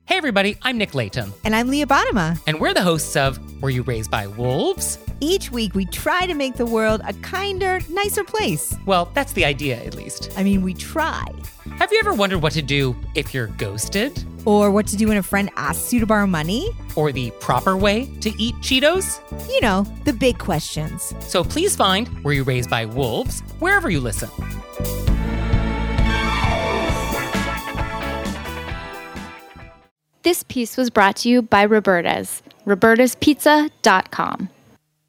Hey everybody, I'm Nick Latham. And I'm Leah Bottima. And we're the hosts of Were You Raised by Wolves? Each week we try to make the world a kinder, nicer place. Well, that's the idea, at least. I mean, we try. Have you ever wondered what to do if you're ghosted? Or what to do when a friend asks you to borrow money? Or the proper way to eat Cheetos? You know, the big questions. So please find Were You Raised by Wolves wherever you listen. This piece was brought to you by Roberta's, robertaspizza.com.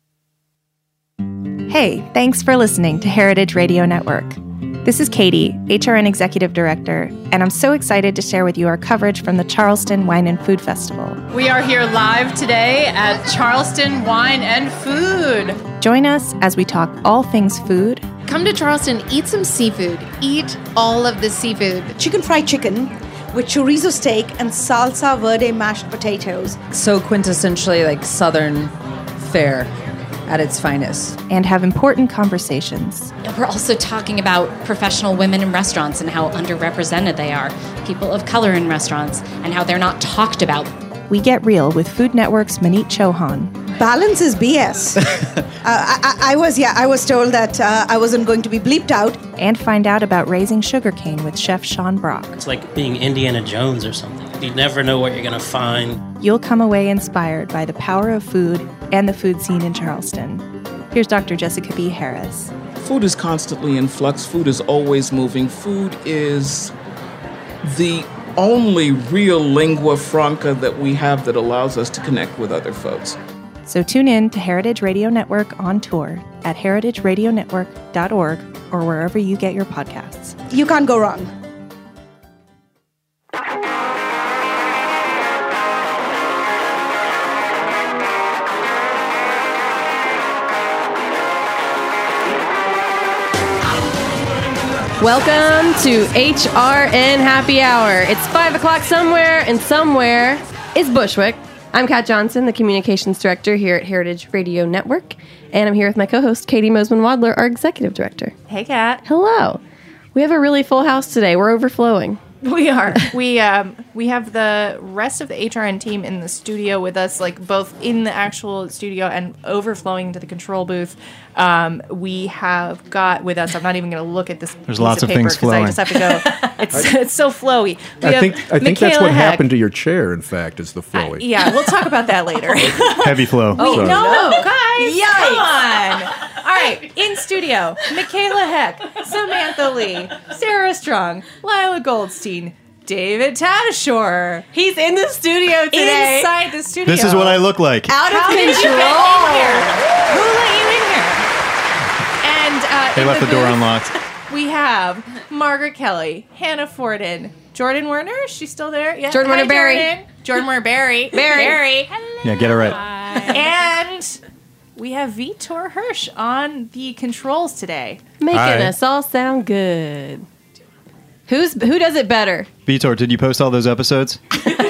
Hey, thanks for listening to Heritage Radio Network. This is Katie, HRN Executive Director, and I'm so excited to share with you our coverage from the Charleston Wine and Food Festival. We are here live today at Charleston Wine and Food. Join us as we talk all things food. Come to Charleston, eat some seafood. Eat all of the seafood. Chicken fried chicken with chorizo steak and salsa verde mashed potatoes. So quintessentially like Southern fare at its finest. And have important conversations. We're also talking about professional women in restaurants and how underrepresented they are, people of color in restaurants, and how they're not talked about. We get real with Food Network's Manit Chauhan. Balance is BS. I was told that I wasn't going to be bleeped out. And find out about raising sugarcane with Chef Sean Brock. It's like being Indiana Jones or something. You never know what you're going to find. You'll come away inspired by the power of food and the food scene in Charleston. Here's Dr. Jessica B. Harris. Food is constantly in flux. Food is always moving. Food is the only real lingua franca that we have that allows us to connect with other folks. So tune in to Heritage Radio Network on tour at heritageradionetwork.org or wherever you get your podcasts. You can't go wrong. Welcome to HRN Happy Hour. It's 5 o'clock somewhere, and somewhere is Bushwick. I'm Kat Johnson, the Communications Director here at Heritage Radio Network, and I'm here with my co-host, Katie Mosman-Wadler, our Executive Director. Hey, Kat. Hello. We have a really full house today. We're overflowing. We are. We have the rest of the HRN team in the studio with us, like both in the actual studio and overflowing to the control booth. We have got with us. I'm not even going to look at this. There's lots of things flowing. I just have to go. It's so flowy. I think that's what happened to your chair. In fact, is the flowy. Yeah, we'll talk about that later. Heavy flow. Oh no, guys! Yikes. Come on. All right, in studio, Michaela Heck, Samantha Lee, Sarah Strong, Lila Goldstein, David Tadashore. He's in the studio today. Inside the studio. This is what I look like. Out of control. Did you get in here? Who let you in here? And They left the door unlocked. We have Margaret Kelly, Hannah Forden, Jordan Werner. Is she still there? Yeah. Jordan Werner Barry. Jordan Werner Barry. Barry. Hello. Yeah, get it right. And we have Vitor Hirsch on the controls today. Making us all sound good. Who does it better? Vitor, did you post all those episodes?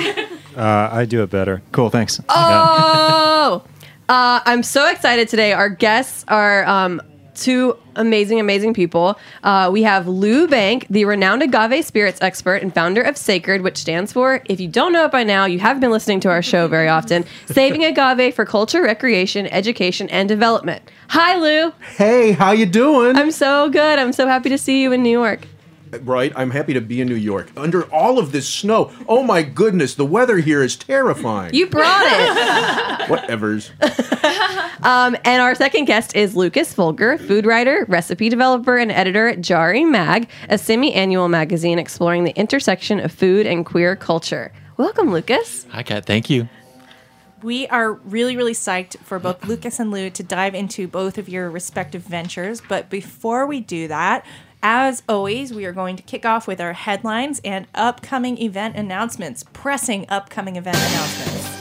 I do it better. Cool, thanks. Oh! I'm so excited today. Our guests are two amazing people. We have Lou Bank, the renowned agave spirits expert and founder of Sacred, which stands for, if you don't know it by now, you haven't been listening to our show very often, Saving Agave for Culture, Recreation, Education, and Development. Hi, Lou. Hey, how you doing? I'm so good. I'm so happy to see you in New York. Right, I'm happy to be in New York. Under all of this snow, oh my goodness, the weather here is terrifying. You brought it. Whatevers. And our second guest is Lucas Folger, food writer, recipe developer, and editor at Jari Mag, a semi-annual magazine exploring the intersection of food and queer culture. Welcome, Lucas. Hi, Kat. Thank you. We are really, really psyched for both Lucas and Lou to dive into both of your respective ventures. But before we do that, as always, we are going to kick off with our headlines and upcoming event announcements, pressing upcoming event announcements.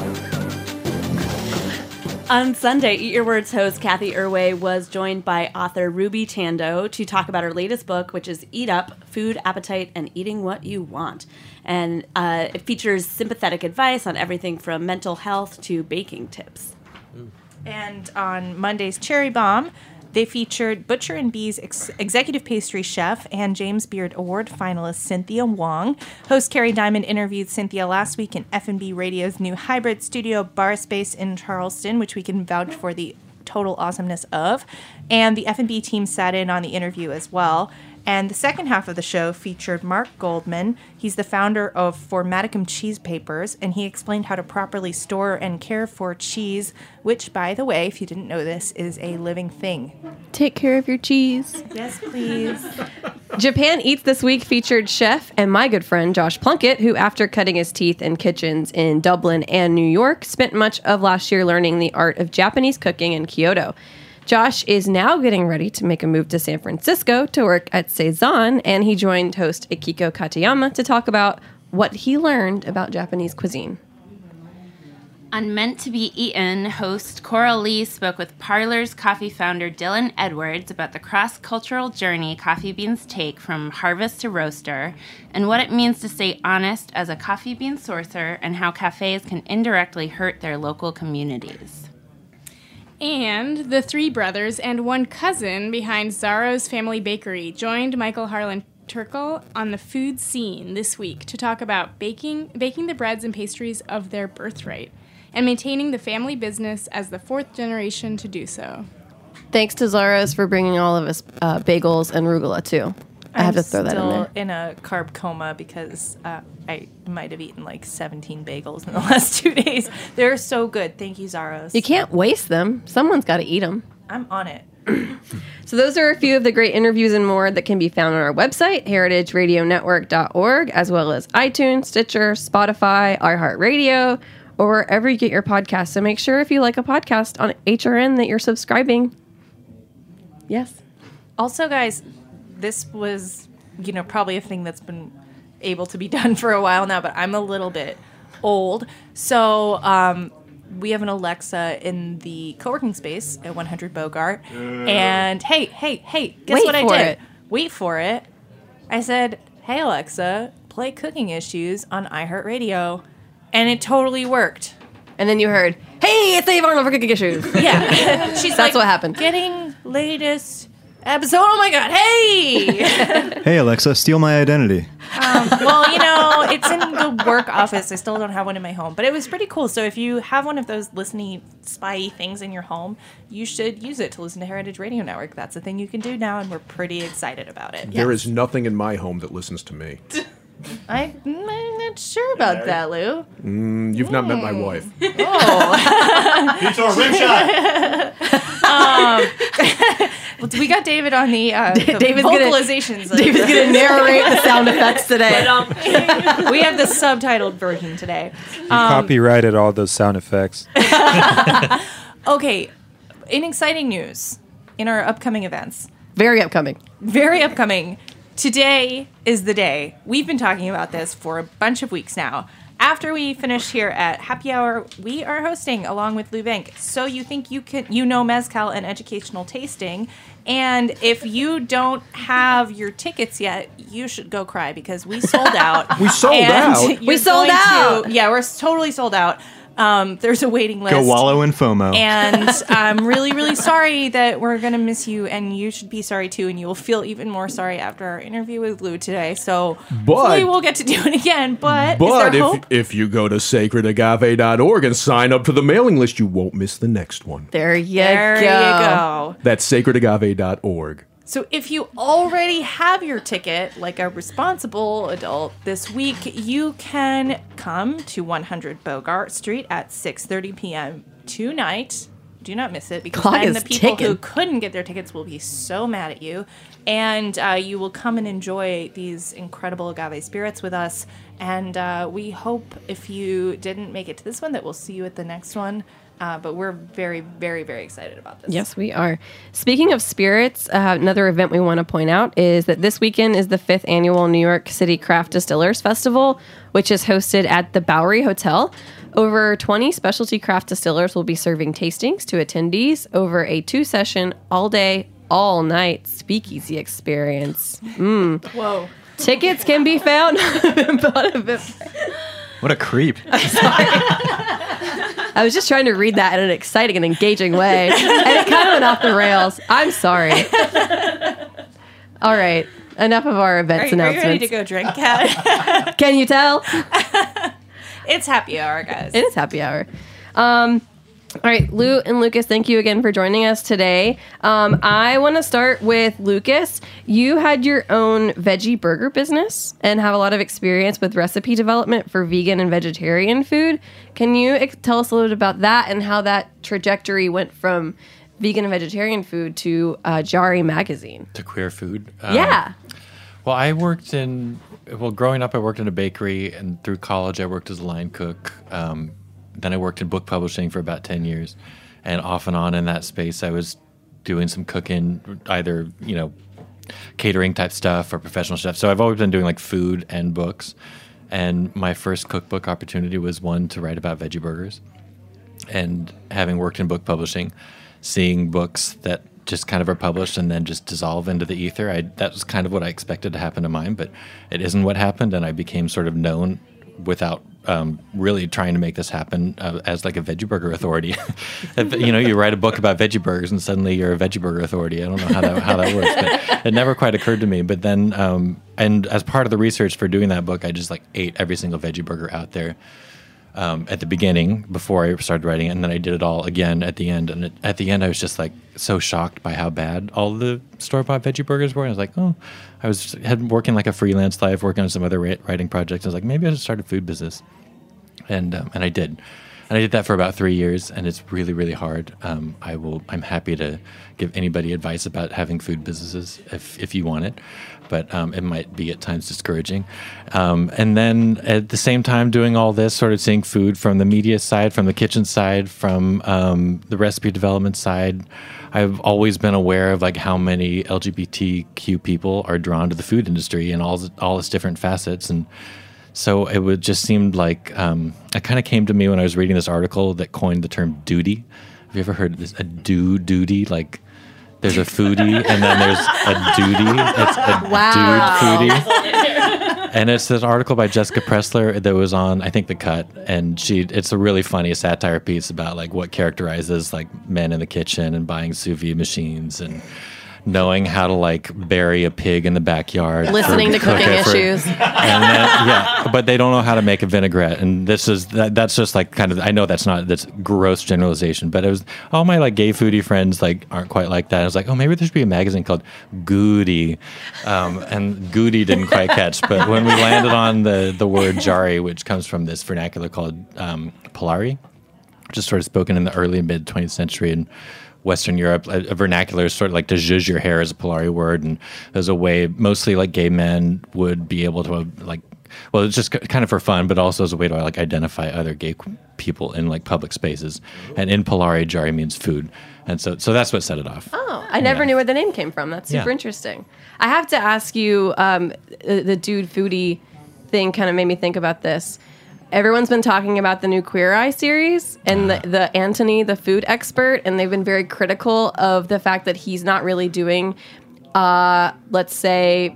On Sunday, Eat Your Words host Kathy Irway was joined by author Ruby Tando to talk about her latest book, which is Eat Up, Food, Appetite, and Eating What You Want. And it features sympathetic advice on everything from mental health to baking tips. And on Monday's Cherry Bomb, They featured Butcher and Bee's executive pastry chef and James Beard Award finalist Cynthia Wong. Host Carrie Diamond interviewed Cynthia last week in F&B Radio's new hybrid studio bar space in Charleston, which we can vouch for the total awesomeness of. And the F&B team sat in on the interview as well. And the second half of the show featured Mark Goldman. He's the founder of Formaticum Cheese Papers, and he explained how to properly store and care for cheese, which, by the way, if you didn't know this, is a living thing. Take care of your cheese. Yes, please. Japan Eats this week featured chef and my good friend Josh Plunkett, who, after cutting his teeth in kitchens in Dublin and New York, spent much of last year learning the art of Japanese cooking in Kyoto. Josh is now getting ready to make a move to San Francisco to work at Seizan, and he joined host Akiko Katayama to talk about what he learned about Japanese cuisine. On Meant to Be Eaten, host Cora Lee spoke with Parlor's coffee founder Dylan Edwards about the cross-cultural journey coffee beans take from harvest to roaster, and what it means to stay honest as a coffee bean sourcer, and how cafes can indirectly hurt their local communities. And the three brothers and one cousin behind Zaro's Family Bakery joined Michael Harlan Turkle on the food scene this week to talk about baking the breads and pastries of their birthright and maintaining the family business as the fourth generation to do so. Thanks to Zaro's for bringing all of us bagels and arugula, too. I have to throw that in there. I'm still in a carb coma because I might have eaten like 17 bagels in the last 2 days. They're so good. Thank you, Zaro's. You can't waste them. Someone's got to eat them. I'm on it. So those are a few of the great interviews and more that can be found on our website, heritageradionetwork.org, as well as iTunes, Stitcher, Spotify, iHeartRadio, or wherever you get your podcasts. So make sure if you like a podcast on HRN that you're subscribing. Yes. Also, guys, this was, probably a thing that's been able to be done for a while now, but I'm a little bit old. So we have an Alexa in the co-working space at 100 Bogart. And hey, guess what I did? Wait for it. I said, hey, Alexa, play Cooking Issues on iHeartRadio. And it totally worked. And then you heard, hey, it's Dave Arnold for Cooking Issues. Yeah. That's what happened. Getting latest episode. Oh my God. Hey. Hey, Alexa, steal my identity. Well, it's in the work office. I still don't have one in my home, but it was pretty cool. So if you have one of those listening spy things in your home, you should use it to listen to Heritage Radio Network. That's a thing you can do now, and we're pretty excited about it. There is nothing in my home that listens to me. I'm not sure about that, Lou. You've not met my wife. Oh. He tore a rim shot. We got David on the David's vocalizations. David's going to narrate the sound effects today. We have the subtitled version today. You copyrighted all those sound effects. Okay, in exciting news, in our upcoming events. Very upcoming. Today is the day. We've been talking about this for a bunch of weeks now. After we finish here at Happy Hour, we are hosting along with Lou Bank. So you think you know Mezcal and educational tasting. And if you don't have your tickets yet, you should go cry because we sold out. We sold out? We sold out. Yeah, we're totally sold out. There's a waiting list. Go wallow in FOMO. And I'm really, really sorry that we're going to miss you, and you should be sorry too, and you will feel even more sorry after our interview with Lou today. So hopefully we'll get to do it again, but is there hope? If you go to sacredagave.org and sign up for the mailing list, you won't miss the next one. There you go. That's sacredagave.org. So if you already have your ticket, like a responsible adult, this week, you can come to 100 Bogart Street at 6:30 p.m. tonight. Do not miss it, because then the people who couldn't get their tickets will be so mad at you. And you will come and enjoy these incredible agave spirits with us. And we hope, if you didn't make it to this one, that we'll see you at the next one. But we're very, very, very excited about this. Yes, we are. Speaking of spirits, another event we want to point out is that this weekend is the 5th annual New York City Craft Distillers Festival, which is hosted at the Bowery Hotel. Over 20 specialty craft distillers will be serving tastings to attendees over a 2-session, all-day, all-night speakeasy experience. Whoa. Tickets can be found. What a creep. I was just trying to read that in an exciting and engaging way, and it kind of went off the rails. I'm sorry. All right, enough of our events announcements. Are you ready to go drink, Kat? Can you tell? It's happy hour, guys. It is happy hour. All right, Lou and Lucas, thank you again for joining us today. I want to start with Lucas. You had your own veggie burger business and have a lot of experience with recipe development for vegan and vegetarian food. Can you tell us a little bit about that and how that trajectory went from vegan and vegetarian food to Jari magazine? To queer food? Yeah. Well, growing up, I worked in a bakery, and through college, I worked as a line cook. Then I worked in book publishing for about 10 years. And off and on in that space, I was doing some cooking, either, catering type stuff or professional stuff. So I've always been doing like food and books. And my first cookbook opportunity was one to write about veggie burgers. And having worked in book publishing, seeing books that just kind of are published and then just dissolve into the ether, that was kind of what I expected to happen to mine, but it isn't what happened. And I became sort of known without really trying to make this happen as like a veggie burger authority. You write a book about veggie burgers and suddenly you're a veggie burger authority. I don't know how that works, but it never quite occurred to me. But then, and as part of the research for doing that book, I just like ate every single veggie burger out there at the beginning before I started writing it, and then I did it all again at the end. And at the end, I was just like so shocked by how bad all the store-bought veggie burgers were. And I was like, I was working like a freelance life, working on some other writing projects. I was like, maybe I should start a food business, and I did. And I did that for about 3 years, and it's really, really hard. I'm happy to give anybody advice about having food businesses if you want it, but it might be at times discouraging. And then at the same time doing all this, sort of seeing food from the media side, from the kitchen side, from the recipe development side, I've always been aware of like how many LGBTQ people are drawn to the food industry and all its different facets. And so it would just seemed like it kind of came to me when I was reading this article that coined the term duty. Have you ever heard of this? A duty? Like there's a foodie and then there's a duty. It's a dude foodie. And it's this article by Jessica Pressler that was on, I think, The Cut. And it's a really funny satire piece about like what characterizes like men in the kitchen and buying sous vide machines and knowing how to like bury a pig in the backyard, listening to cooking issues, and then, but they don't know how to make a vinaigrette. And that's just like kind of, I know that's gross generalization, but it was all my like gay foodie friends like aren't quite like that. I was like, maybe there should be a magazine called Goody, and Goody didn't quite catch. But when we landed on the word Jari, which comes from this vernacular called Polari, which is sort of spoken in the early and mid 20th century in Western Europe, a vernacular is sort of like to zhuzh your hair is a Polari word, and there's a way mostly like gay men would be able to like, well, it's just kind of for fun, but also as a way to like identify other gay people in like public spaces. And in Polari, Jari means food, and so that's what set it off. Oh, I never knew where the name came from. That's super interesting. I have to ask you, the dude foodie thing kind of made me think about this. Everyone's been talking about the new Queer Eye series and the Anthony, the food expert, and they've been very critical of the fact that he's not really doing, let's say,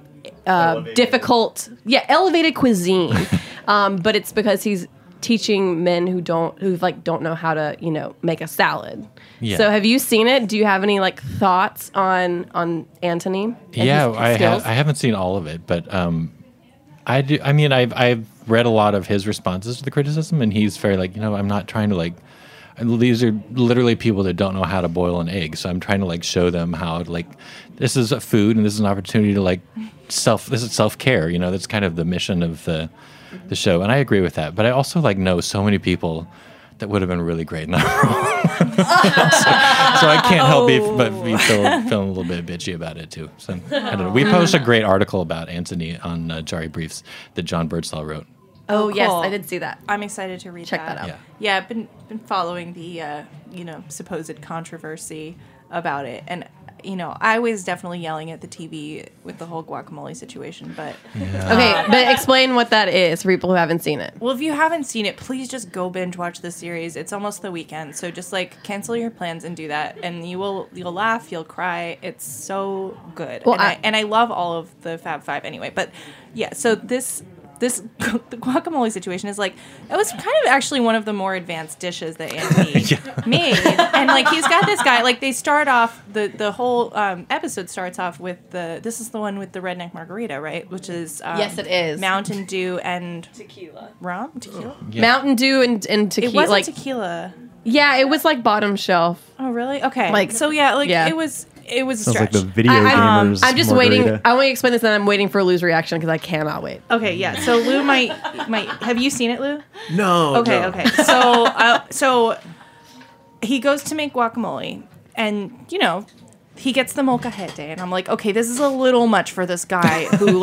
elevated cuisine, but it's because he's teaching men who don't know how to make a salad. Yeah. So have you seen it? Do you have any like thoughts on Anthony? Yeah, I haven't seen all of it, but I do. I mean, I've read a lot of his responses to the criticism, and he's very like, I'm not trying to like, these are literally people that don't know how to boil an egg, so I'm trying to like show them how to like, this is a food and this is an opportunity to like this is self-care, that's kind of the mission of the show, and I agree with that. But I also like know so many people that would have been really great in that role. so I can't help but be feeling a little bit bitchy about it too. So I don't know. We posted a great article about Anthony on Jari Briefs that John Birdsall wrote. Oh, cool. Yes, I did see that. I'm excited to read Check that out. Yeah, I've been following the supposed controversy about it, and I was definitely yelling at the TV with the whole guacamole situation, but okay, but explain what that is for people who haven't seen it. Well, if you haven't seen it, please just go binge watch the series. It's almost the weekend, so just like cancel your plans and do that, and you'll laugh, you'll cry. It's so good. Well, and I love all of the Fab Five anyway. But yeah, so this the guacamole situation is like, it was kind of actually one of the more advanced dishes that Anthony made. And like, he's got this guy, like they start off, the whole episode starts off with this is the one with the redneck margarita, right? Which is Yes, it is. Mountain Dew and tequila. Rum? Tequila? Yeah. Mountain Dew and tequila. It wasn't like, tequila. Yeah, it was like bottom shelf. Oh, really? Okay. Like, so yeah, like yeah. it was a Sounds stretch. like the video gamers. I'm just margarita. waiting. I want to explain this, and I'm waiting for Lou's reaction because I cannot wait. Okay, yeah. So Lou might. Have you seen it, Lou? No. Okay, no. okay. So he goes to make guacamole, and he gets the molcajete, and I'm like, okay, this is a little much for this guy who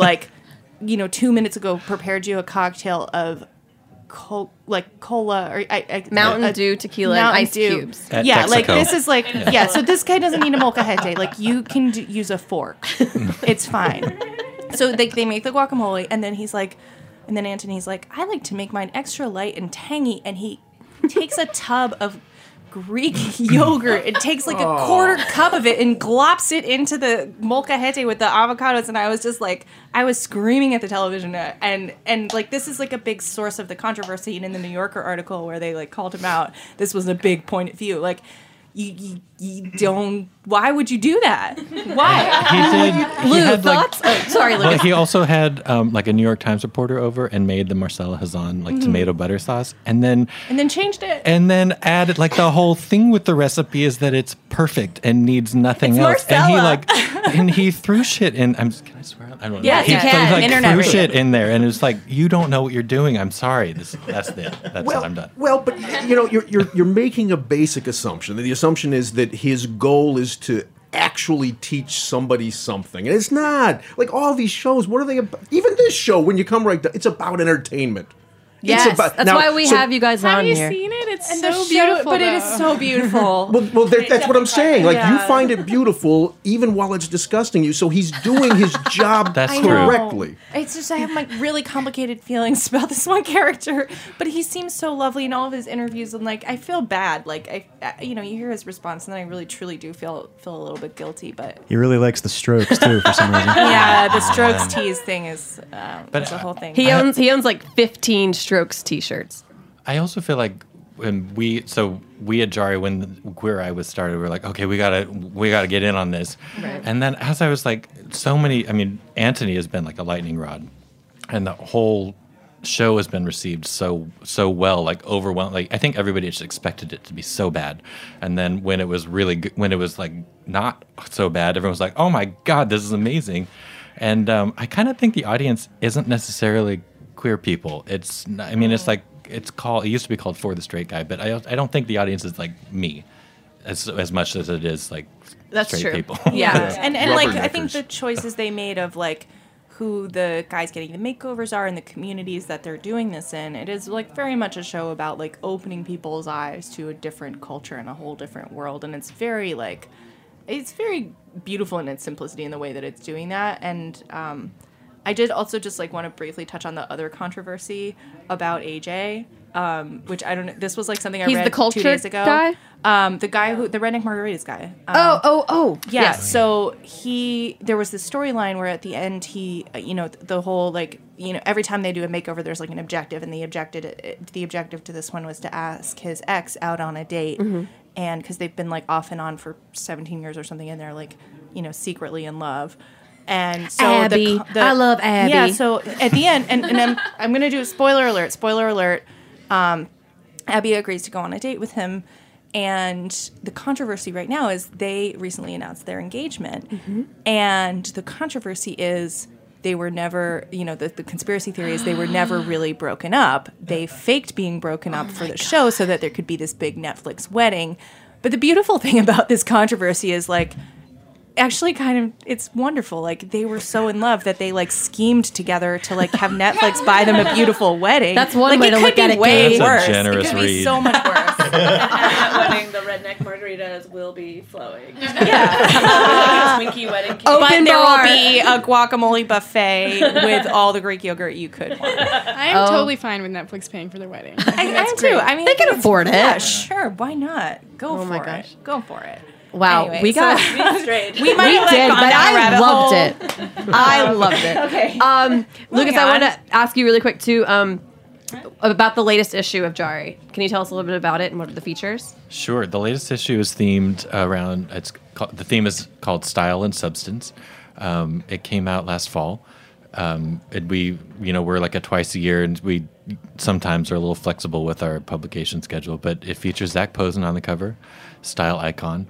2 minutes ago prepared you a cocktail of cola or Mountain Dew, tequila, and ice cubes. At Yeah, Texaco. like this is like So this guy doesn't need a molcajete. Like you can use a fork. It's fine. So they make the guacamole, and then Anthony's like, I like to make mine extra light and tangy, and he takes a tub of Greek yogurt. It takes like a quarter cup of it and glops it into the molcajete with the avocados, and I was just like, I was screaming at the television, and like this is like a big source of the controversy. And in the New Yorker article where they like called him out, this was a big point of view. Like, you don't. Why would you do that? Why? He Lou, had, thoughts? Sorry, Lou. Well, he also had like a New York Times reporter over and made the Marcella Hazan tomato butter sauce, and then changed it. And then added like the whole thing with the recipe is that it's perfect and needs nothing It's else. Marcella. And he threw shit in. Can I swear? I don't know. Yes, he you can. Like, Internet threw radio. shit in there, and it was like, you don't know what you're doing. I'm sorry. That's it. That's it. I'm done. Well, but you're making a basic assumption. The assumption is that his goal is to actually teach somebody something, and it's not. Like all these shows, what are they about? Even this show, when you come right down, it's about entertainment. Yes, It's about, that's now, why we so- have you guys on here. Have you seen it? It's And so the show- beautiful. but it is so beautiful. Well, that's what I'm saying. Like, you Yeah. find it beautiful even while it's disgusting you, so he's doing his job That's I true. know. correctly. It's just I have like really complicated feelings about this one character, but he seems so lovely in all of his interviews, and like I feel bad. Like you hear his response, and then I really truly do feel a little bit guilty. But He really likes the Strokes too, for some reason. yeah, the Strokes tease thing is But the whole thing. He owns like 15 Strokes t-shirts. I also feel like when we at Jari, when Queer Eye was started, we were like, okay, we gotta get in on this. Right. And then as I was like, Anthony has been like a lightning rod, and the whole show has been received so well, like overwhelmed. Like I think everybody just expected it to be so bad, and then when it was really good, when it was like not so bad, everyone was like, oh my god, this is amazing. And I kind of think the audience isn't necessarily queer people. It's like. It used to be called For the Straight Guy, but I don't think the audience is like me as much as it is like That's straight true. people. Yeah, and like I think Rubberneckers. the choices they made of like who the guys getting the makeovers are and the communities that they're doing this in, it is like very much a show about like opening people's eyes to a different culture and a whole different world, and it's very beautiful in its simplicity in the way that it's doing that. And I did also just like want to briefly touch on the other controversy about AJ, which I don't know. This was like something I He's read the culture 2 days ago. guy? The guy the redneck margaritas guy. Oh. Yeah. Yes. So there was this storyline where at the end he, the whole every time they do a makeover, there's like an objective, and the objective to this one was to ask his ex out on a date, and because they've been like off and on for 17 years or something, and they're like, secretly in love. And so Abby. I love Abby. Yeah. So at the end, and I'm gonna do a spoiler alert. Spoiler alert. Abby agrees to go on a date with him, and the controversy right now is they recently announced their engagement, and the controversy is they were never, the conspiracy theory is they were never really broken up. They faked being broken up for the show so that there could be this big Netflix wedding. But the beautiful thing about this controversy is like, actually it's wonderful. Like they were so in love that they like schemed together to like have Netflix buy them a beautiful wedding. That's one way to look at it. Way That's a worse. generous it could be read. so much worse. And at that wedding, the redneck margaritas will be flowing. Yeah. Twinkie wedding cake. But there bar. will be a guacamole buffet with all the Greek yogurt you could want. I am totally fine with Netflix paying for their wedding. I am too. I mean, They can afford it. Yeah, sure. Why not? Go for my it. gosh. Go for it. Wow, Anyway, we got so- we might have, did, gone but down a I rabbit loved hole. it. I loved it. Okay. Lucas, Moving I want on. to ask you really quick too about the latest issue of Jari. Can you tell us a little bit about it and what are the features? Sure. The latest issue is themed around. The theme is called Style and Substance. It came out last fall. We're like a twice a year, and we sometimes are a little flexible with our publication schedule. But it features Zach Posen on the cover, style icon.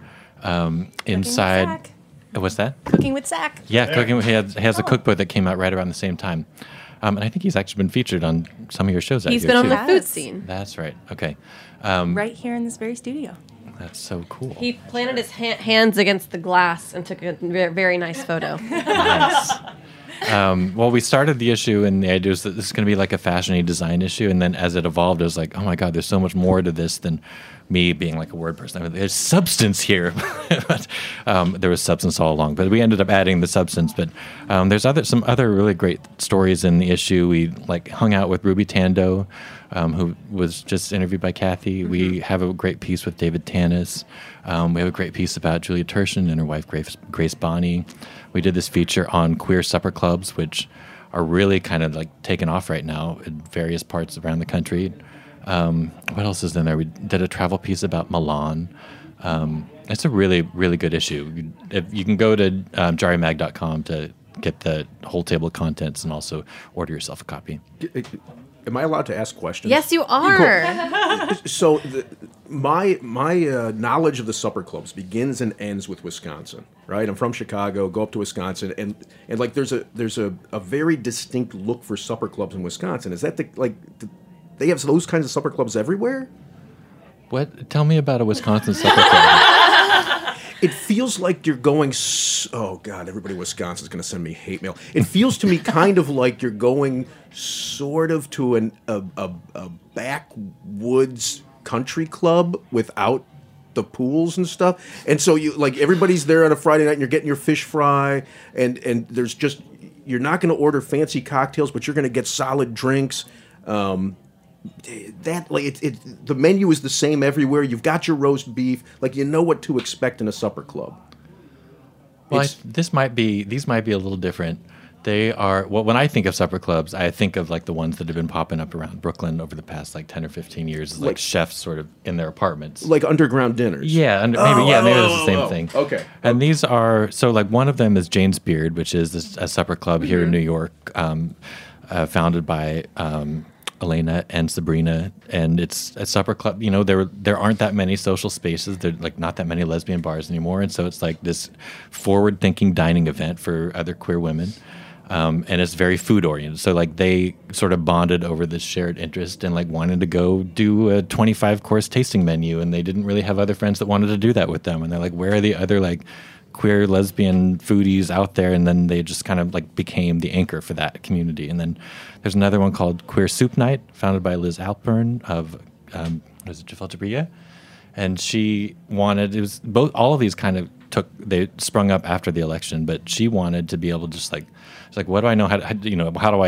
Inside, Zach. What's that? Cooking with Zach. Yeah, cooking. He has a cookbook that came out right around the same time, and I think he's actually been featured on some of your shows. He's out been here on too. the food scene. That's right. Okay. Right here in this very studio. That's so cool. He planted his hands against the glass and took a very nice photo. Nice. Well, we started the issue, and the idea was that this is going to be like a fashion-y design issue. And then as it evolved, it was like, oh my God, there's so much more to this than me being like a word person. I mean, there's substance here. But, there was substance all along. But we ended up adding the substance. But there's some other really great stories in the issue. We hung out with Ruby Tando, who was just interviewed by Kathy. We have a great piece with David Tanis. We have a great piece about Julia Turshen and her wife, Grace Bonney. We did this feature on queer supper clubs, which are really kind of taken off right now in various parts around the country. What else is in there? We did a travel piece about Milan. It's a really, really good issue. You can go to jarimag.com to get the whole table of contents and also order yourself a copy. Am I allowed to ask questions? Yes, you are. Cool. So my knowledge of the supper clubs begins and ends with Wisconsin, right? I'm from Chicago, go up to Wisconsin, and there's a very distinct look for supper clubs in Wisconsin. Is that they have those kinds of supper clubs everywhere? What? Tell me about a Wisconsin supper club. It feels like you're going. Oh God! Everybody in Wisconsin is going to send me hate mail. It feels to me kind of like you're going sort of to a backwoods country club without the pools and stuff. And so you everybody's there on a Friday night, and you're getting your fish fry, and there's just you're not going to order fancy cocktails, but you're going to get solid drinks. The menu is the same everywhere. You've got your roast beef, you know what to expect in a supper club. Well, these might be a little different. They are when I think of supper clubs, I think of the ones that have been popping up around Brooklyn over the past 10 or 15 years, chefs sort of in their apartments, like underground dinners. Yeah, maybe it's the same thing. Okay, and these are one of them is Jane's Beard, which is a supper club here in New York, founded by Elena and Sabrina, and it's a supper club. There aren't that many social spaces. There not that many lesbian bars anymore, and so it's this forward-thinking dining event for other queer women, and it's very food-oriented. So they sort of bonded over this shared interest and wanted to go do a 25-course tasting menu, and they didn't really have other friends that wanted to do that with them. And they're where are the other queer lesbian foodies out there? And then they just kind of became the anchor for that community. And then there's another one called Queer Soup Night, founded by Liz Alpern of Jafel Jabria, and she wanted all of these kind of they sprung up after the election, but she wanted to be able to just what do I know how do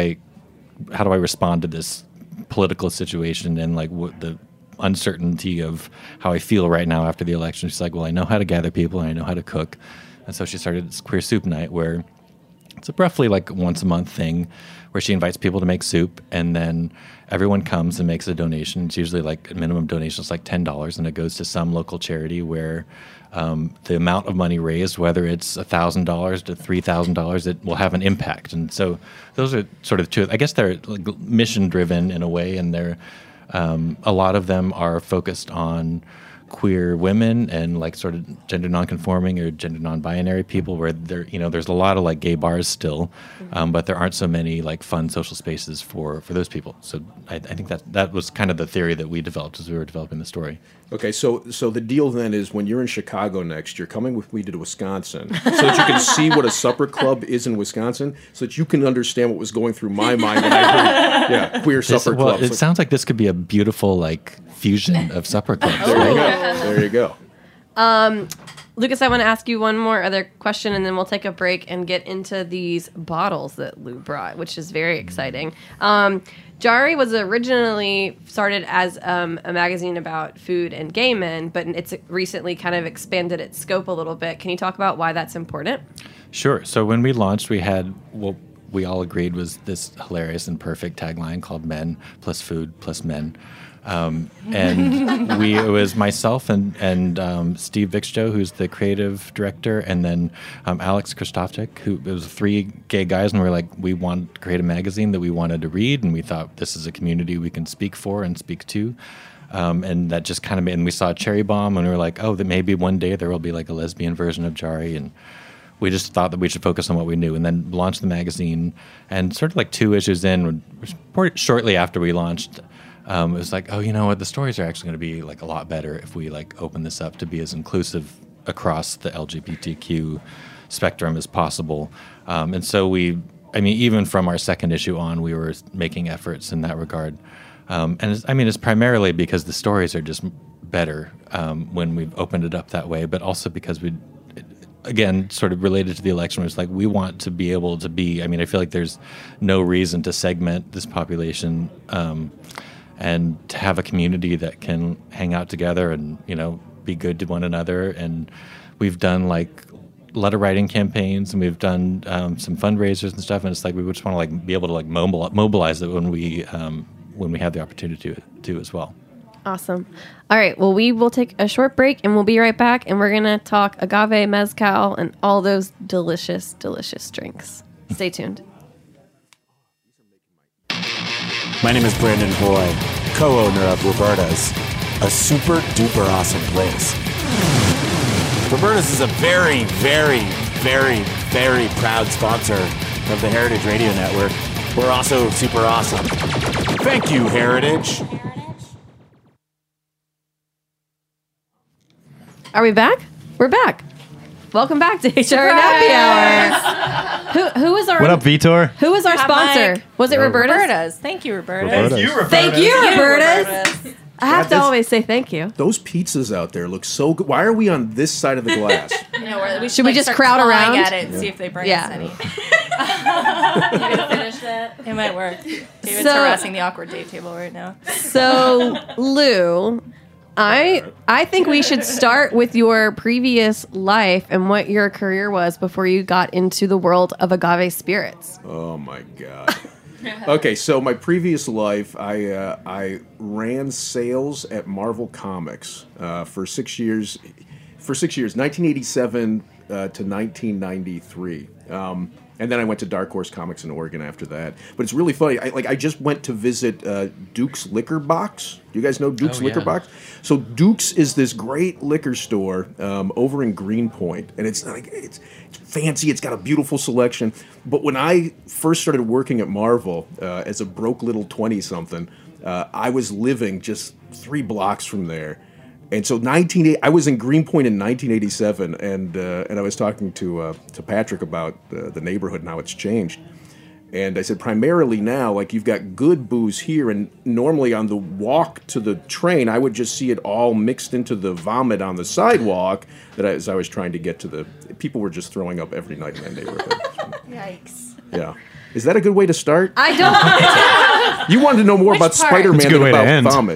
I respond to this political situation and what the uncertainty of how I feel right now after the election. She's I know how to gather people and I know how to cook. And so she started this Queer Soup Night, where it's a roughly once a month thing where she invites people to make soup, and then everyone comes and makes a donation. It's usually a minimum donation is $10, and it goes to some local charity where the amount of money raised, whether it's $1,000 to $3,000, it will have an impact. And so those are sort of two. I guess they're mission driven in a way, and they're a lot of them are focused on queer women and sort of gender nonconforming or gender non-binary people, where there's a lot of gay bars still, but there aren't so many fun social spaces for those people. So I think that was kind of the theory that we developed as we were developing the story. Okay, so the deal then is when you're in Chicago next, you're coming with me to Wisconsin so that you can see what a supper club is in Wisconsin, so that you can understand what was going through my mind when I heard queer supper clubs. It sounds like this could be a beautiful fusion of supper clubs. There you go. There you go. Lucas, I want to ask you one more other question, and then we'll take a break and get into these bottles that Lou brought, which is very exciting. Jari was originally started as a magazine about food and gay men, but it's recently kind of expanded its scope a little bit. Can you talk about why that's important? Sure. So when we launched, we had what we all agreed was this hilarious and perfect tagline called Men plus Food plus Men. And it was myself and Steve Viksto, who's the creative director, and then Alex Kristofczyk, who it was 3 gay guys, and we were like, we want to create a magazine that we wanted to read, and we thought this is a community we can speak for and speak to. And that just kind of made, and we saw Cherry Bomb, and we were like, oh, that maybe one day there will be like a lesbian version of Jari, and we just thought that we should focus on what we knew, and then launched the magazine. And sort of like 2 issues in, shortly after we launched, it was like, oh, you know what? The stories are actually going to be like a lot better if we like open this up to be as inclusive across the LGBTQ spectrum as possible. And so even from our second issue on, we were making efforts in that regard. And it's primarily because the stories are just better when we've opened it up that way, but also because again, sort of related to the election, it's like we want to be able to be. I feel like there's no reason to segment this population. And to have a community that can hang out together and, be good to one another. And we've done like letter writing campaigns, and we've done some fundraisers and stuff. And it's like we just want to like be able to like mobilize it when we have the opportunity to as well. Awesome. All right. Well, we will take a short break, and we'll be right back. And we're gonna talk agave, mezcal, and all those delicious, delicious drinks. Stay tuned. My name is Brandon Boy, co-owner of Roberta's, a super duper awesome place. Roberta's is a very, very, very, very proud sponsor of the Heritage Radio Network. We're also super awesome. Thank you, Heritage. Are we back? We're back. Welcome back to HR Happy Hour. Who was our What up, Vitor? Who was our sponsor? Mike. Was it Roberta's? Roberta's. Thank you, Roberta's. Thank you, Roberta's. I have to always say thank you. Those pizzas out there look so good. Why are we on this side of the glass? Should we just crowd around at it and see if they bring us any? You gonna finish that? It might work. David's harassing the awkward date table right now. So, Lou, I think we should start with your previous life and what your career was before you got into the world of agave spirits. Oh my God. Okay, so my previous life, I ran sales at Marvel Comics for 6 years. 1987 to 1993. And then I went to Dark Horse Comics in Oregon after that. But it's really funny. I just went to visit Duke's Liquor Box. Do you guys know Duke's Liquor Box? So Duke's is this great liquor store over in Greenpoint, and it's fancy. It's got a beautiful selection. But when I first started working at Marvel as a broke little 20-something, I was living just 3 blocks from there. And so I was in Greenpoint in 1987, and I was talking to Patrick about the neighborhood and how it's changed. And I said, primarily now, like, you've got good booze here, and normally on the walk to the train, I would just see it all mixed into the vomit on the sidewalk as I was trying to get to the... People were just throwing up every night in that neighborhood. Yikes. Yeah. Is that a good way to start? I don't... You wanted to know more about Spider-Man It's a good than way to about end. vomit.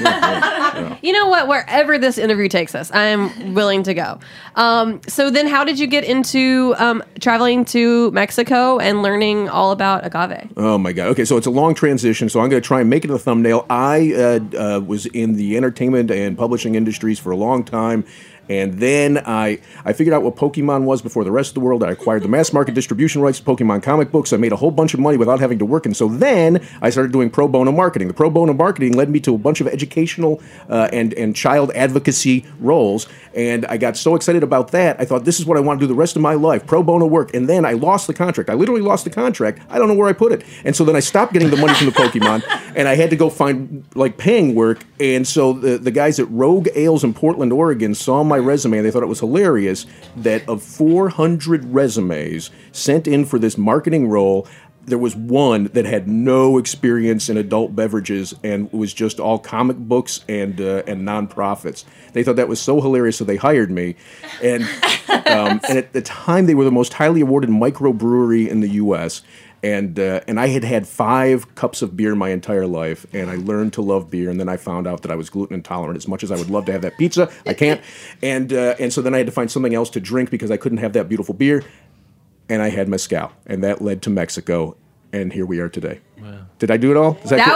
Yeah. You know what? Wherever this interview takes us, I'm willing to go. So then how did you get into traveling to Mexico and learning all about agave? Oh, my God. Okay, so it's a long transition, so I'm going to try and make it a thumbnail. I was in the entertainment and publishing industries for a long time. And then I figured out what Pokemon was before the rest of the world. I acquired the mass market distribution rights to Pokemon comic books. I made a whole bunch of money without having to work. And so then I started doing pro bono marketing. The pro bono marketing led me to a bunch of educational and child advocacy roles. And I got so excited about that, I thought, this is what I want to do the rest of my life, pro bono work. And then I lost the contract. I literally lost the contract. I don't know where I put it. And so then I stopped getting the money from the Pokemon, and I had to go find, like, paying work. And so the guys at Rogue Ales in Portland, Oregon saw my resume, and they thought it was hilarious that of 400 resumes sent in for this marketing role, there was one that had no experience in adult beverages and was just all comic books and nonprofits. They thought that was so hilarious, so they hired me. And at the time, they were the most highly awarded microbrewery in the U.S., And I had had 5 cups of beer my entire life, and I learned to love beer. And then I found out that I was gluten intolerant. As much as I would love to have that pizza, I can't. And so then I had to find something else to drink because I couldn't have that beautiful beer. And I had mezcal, and that led to Mexico. And here we are today. Wow. Did I do it all? Is that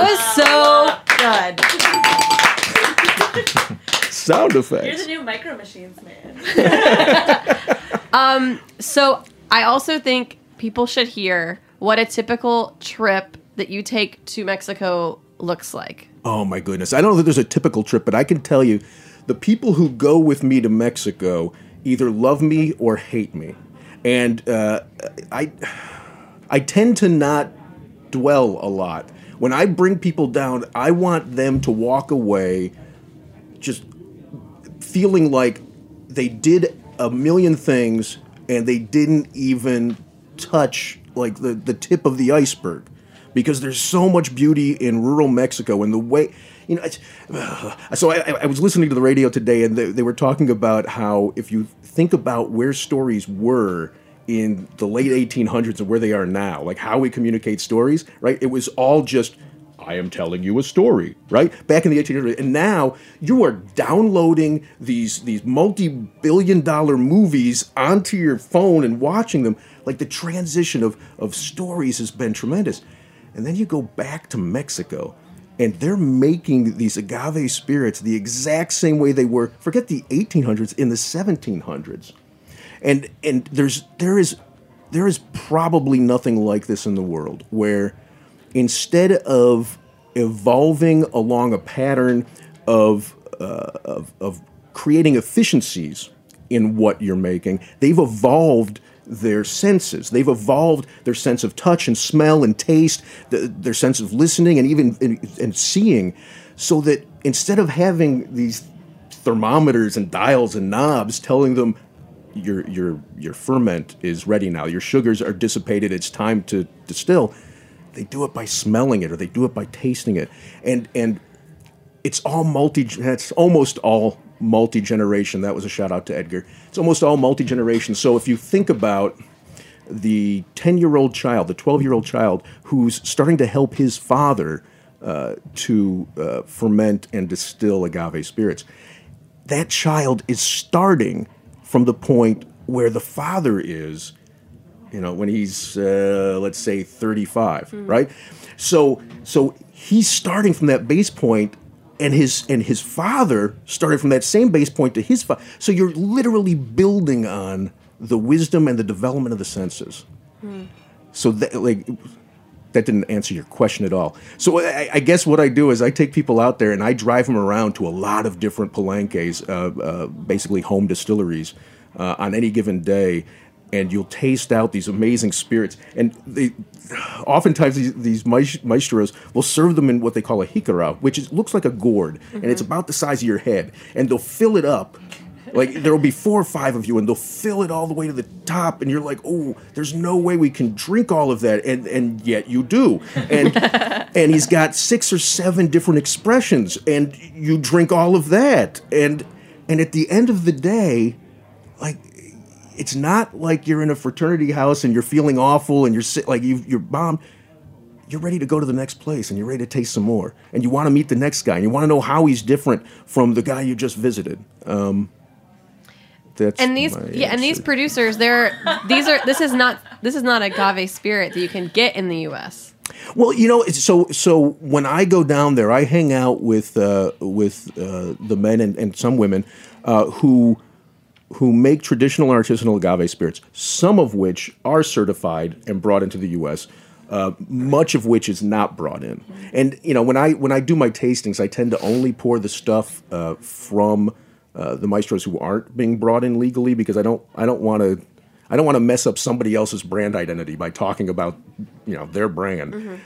was so good. Sound effects. You're the new Micro Machines man. So I also think people should hear what a typical trip that you take to Mexico looks like. Oh my goodness. I don't know that there's a typical trip, but I can tell you the people who go with me to Mexico either love me or hate me. And I tend to not dwell a lot. When I bring people down, I want them to walk away just feeling like they did a million things and they didn't even touch like the tip of the iceberg, because there's so much beauty in rural Mexico and the way, you know. So I was listening to the radio today, and they were talking about how if you think about where stories were in the late 1800s and where they are now, like how we communicate stories, right? It was all just, I am telling you a story, right? Back in the 1800s. And now you are downloading these multi-billion-dollar movies onto your phone and watching them. Like the transition of stories has been tremendous. And then you go back to Mexico, and they're making these agave spirits the exact same way they were, forget the 1800s, in the 1700s. And there is probably nothing like this in the world, where instead of evolving along a pattern of creating efficiencies in what you're making, they've evolved their senses. They've evolved their sense of touch and smell and taste, their sense of listening and even and seeing, so that instead of having these thermometers and dials and knobs telling them your ferment is ready now, your sugars are dissipated, it's time to distill, they do it by smelling it, or they do it by tasting it, and it's almost all multi-generation. That was a shout out to Edgar. It's almost all multi-generation. So if you think about the 10-year-old child, the 12-year-old child who's starting to help his father to ferment and distill agave spirits, that child is starting from the point where the father is, when he's, let's say, 35, right? So he's starting from that base point, and his father started from that same base point to his father. So you're literally building on the wisdom and the development of the senses. So that didn't answer your question at all. So I guess what I do is I take people out there and I drive them around to a lot of different palenques, basically home distilleries, on any given day. And you'll taste out these amazing spirits. And oftentimes these maestros will serve them in what they call a jicaro, which looks like a gourd, and it's about the size of your head. And they'll fill it up. Like, there will be 4 or 5 of you, and they'll fill it all the way to the top. And you're like, oh, there's no way we can drink all of that. And yet you do. And he's got 6 or 7 different expressions, and you drink all of that. And at the end of the day, like, it's not like you're in a fraternity house and you're feeling awful and you're bombed. You're ready to go to the next place, and you're ready to taste some more. And you want to meet the next guy, and you want to know how he's different from the guy you just visited. That's and these producers, this is not agave spirit that you can get in the U.S. Well, so when I go down there, I hang out with the men and some women who make traditional artisanal agave spirits, some of which are certified and brought into the U.S., much of which is not brought in. And when I do my tastings, I tend to only pour the stuff from the maestros who aren't being brought in legally, because I don't want to mess up somebody else's brand identity by talking about their brand.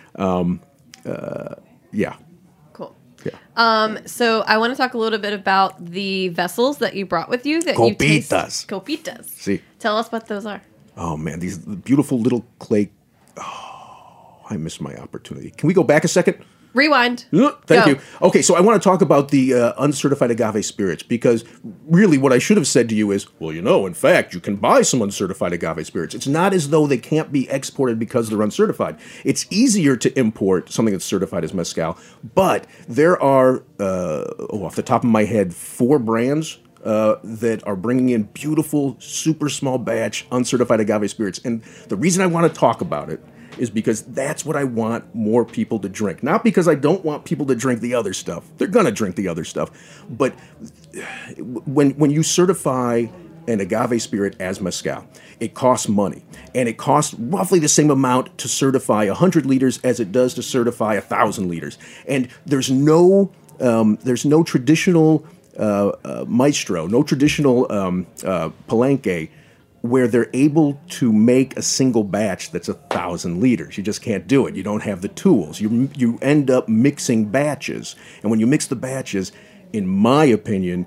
Yeah. Yeah. So I want to talk a little bit about the vessels that you brought with you. Copitas. Copitas. See. Tell us what those are. Oh, man, these beautiful little clay. Oh, I missed my opportunity. Can we go back a second? Rewind. Thank Go. you. Okay, so I want to talk about the uncertified agave spirits because really what I should have said to you is, well, in fact, you can buy some uncertified agave spirits. It's not as though they can't be exported because they're uncertified. It's easier to import something that's certified as mezcal, but there are, off the top of my head, 4 brands that are bringing in beautiful, super small batch uncertified agave spirits. And the reason I want to talk about it is because that's what I want more people to drink. Not because I don't want people to drink the other stuff. They're going to drink the other stuff. But when you certify an agave spirit as mezcal, it costs money. And it costs roughly the same amount to certify 100 liters as it does to certify 1,000 liters. And there's no traditional maestro, no traditional palenque where they're able to make a single batch that's 1,000 liters. You just can't do it. You don't have the tools. You end up mixing batches, and when you mix the batches, in my opinion,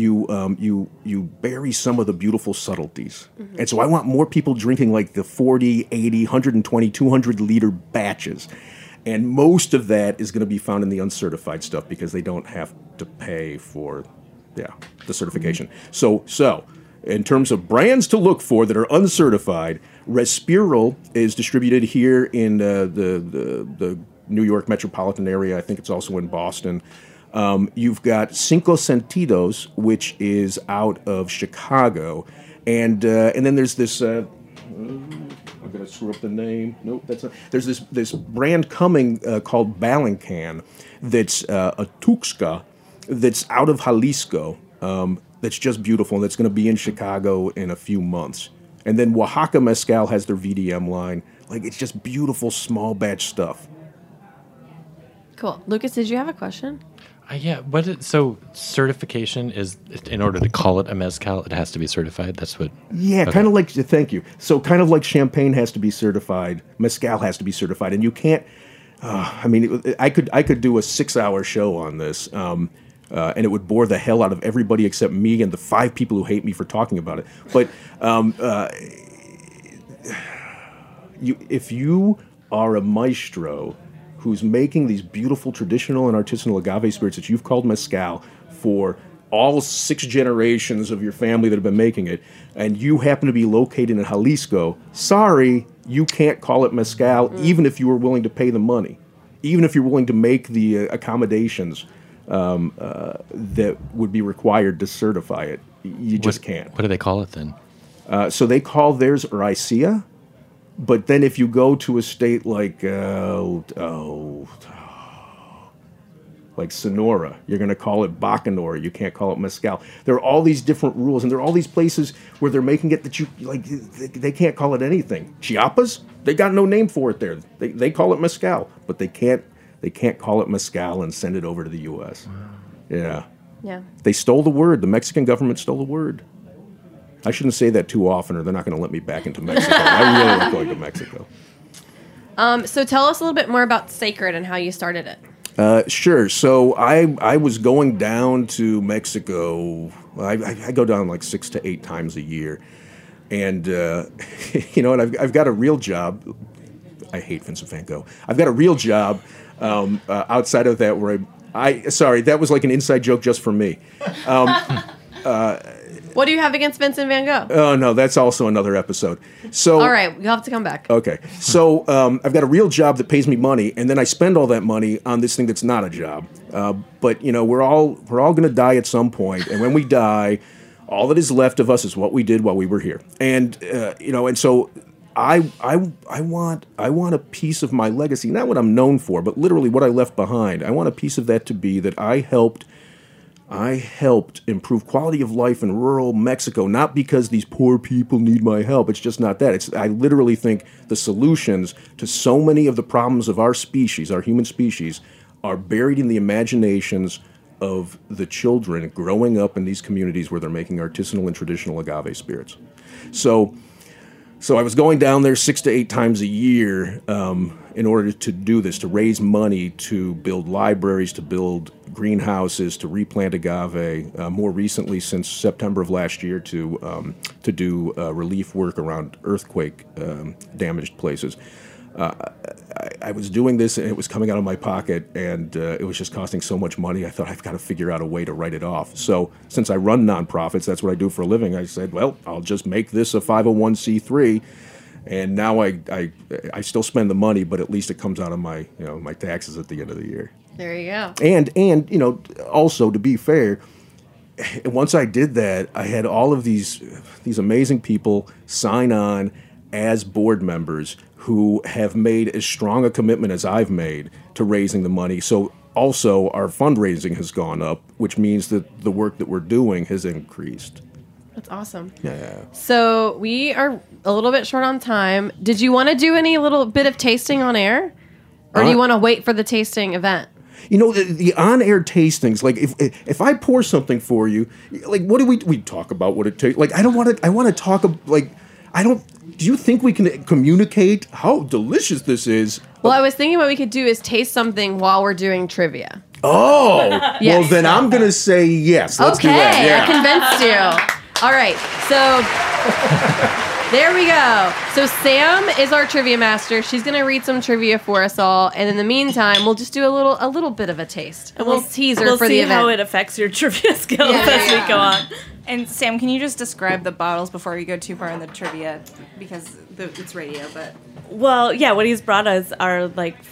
you bury some of the beautiful subtleties. Mm-hmm. And so I want more people drinking like the 40, 80, 120, 200 liter batches. And most of that is going to be found in the uncertified stuff because they don't have to pay for the certification. So in terms of brands to look for that are uncertified, Respiral is distributed here in the New York metropolitan area. I think it's also in Boston. You've got Cinco Sentidos, which is out of Chicago. And then there's this... I'm going to screw up the name. Nope, that's not... There's this brand coming called Balancan that's a Tuxca that's out of Jalisco. That's just beautiful, and that's going to be in Chicago in a few months. And then Oaxaca Mezcal has their VDM line. Like, it's just beautiful, small batch stuff. Cool. Lucas, did you have a question? Yeah. So certification is, in order to call it a mezcal, it has to be certified? That's what... Yeah, okay. Kind of like... Thank you. So kind of like champagne has to be certified, mezcal has to be certified, and you can't... I could do a 6-hour show on this, and it would bore the hell out of everybody except me and the 5 people who hate me for talking about it. But if you are a maestro who's making these beautiful traditional and artisanal agave spirits that you've called mezcal for all 6 generations of your family that have been making it, and you happen to be located in Jalisco, sorry, you can't call it mezcal, even if you were willing to pay the money, even if you're willing to make the accommodations that would be required to certify it. You just can't. What do they call it then? So they call theirs Raicilla, but then if you go to a state like Sonora, you're going to call it Bacanora. You can't call it mezcal. There are all these different rules, and there are all these places where they're making it that you like. They can't call it anything. Chiapas, they got no name for it there. They call it mezcal, but they can't call it mezcal and send it over to the U.S. Wow. Yeah. They stole the word. The Mexican government stole the word. I shouldn't say that too often, or they're not going to let me back into Mexico. I really like going to Mexico. So tell us a little bit more about Sacred and how you started it. Sure. So I was going down to Mexico. I go down like 6 to 8 times a year, and and I've got a real job. I hate Vincent Van Gogh. I've got a real job outside of that where sorry, that was like an inside joke just for me. What do you have against Vincent Van Gogh? Oh, no, that's also another episode. So, all right, you'll have to come back. Okay. So I've got a real job that pays me money, and then I spend all that money on this thing that's not a job. But, we're all going to die at some point, and when we die, all that is left of us is what we did while we were here. And, and so I want a piece of my legacy, not what I'm known for, but literally what I left behind. I want a piece of that to be that I helped improve quality of life in rural Mexico, not because these poor people need my help. It's just not that. I literally think the solutions to so many of the problems of our species, our human species, are buried in the imaginations of the children growing up in these communities where they're making artisanal and traditional agave spirits. So I was going down there 6 to 8 times a year in order to do this, to raise money, to build libraries, to build greenhouses, to replant agave. More recently, since September of last year, to do relief work around earthquake damaged places. I was doing this and it was coming out of my pocket, and it was just costing so much money. I thought I've got to figure out a way to write it off. So since I run nonprofits, that's what I do for a living. I said, well, I'll just make this a 501c3. And now I still spend the money, but at least it comes out of my my taxes at the end of the year. There you go. And also, to be fair, once I did that, I had all of these amazing people sign on as board members who have made as strong a commitment as I've made to raising the money. So also our fundraising has gone up, which means that the work that we're doing has increased. That's awesome. Yeah. So we are a little bit short on time. Did you want to do any little bit of tasting on air? Or do you want to wait for the tasting event? The on-air tastings, like if I pour something for you, like what do we talk about what it tastes like? I want to talk like do you think we can communicate how delicious this is? Well, I was thinking what we could do is taste something while we're doing trivia. Oh, Yes. Well then I'm going to say yes. Let's do that. Yeah. I convinced you. All right, so there we go. So Sam is our trivia master. She's going to read some trivia for us all, and in the meantime, we'll just do a little bit of a taste. And we'll tease her for the event. We'll see how it affects your trivia skills as we go on. And Sam, can you just describe the bottles before we go too far in the trivia? Because it's radio, but... Well, yeah, what he's brought us are like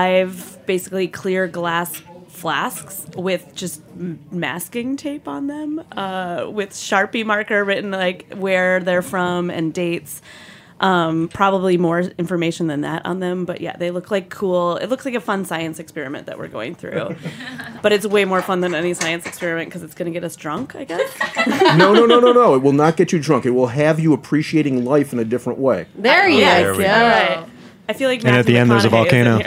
5 basically clear glass flasks with just masking tape on them, with Sharpie marker written like where they're from and dates. Probably more information than that on them, but yeah, they look like cool. It looks like a fun science experiment that we're going through, but it's way more fun than any science experiment because it's going to get us drunk, I guess. No. It will not get you drunk. It will have you appreciating life in a different way. There you go. All right. I feel like And at the end, there's a volcano.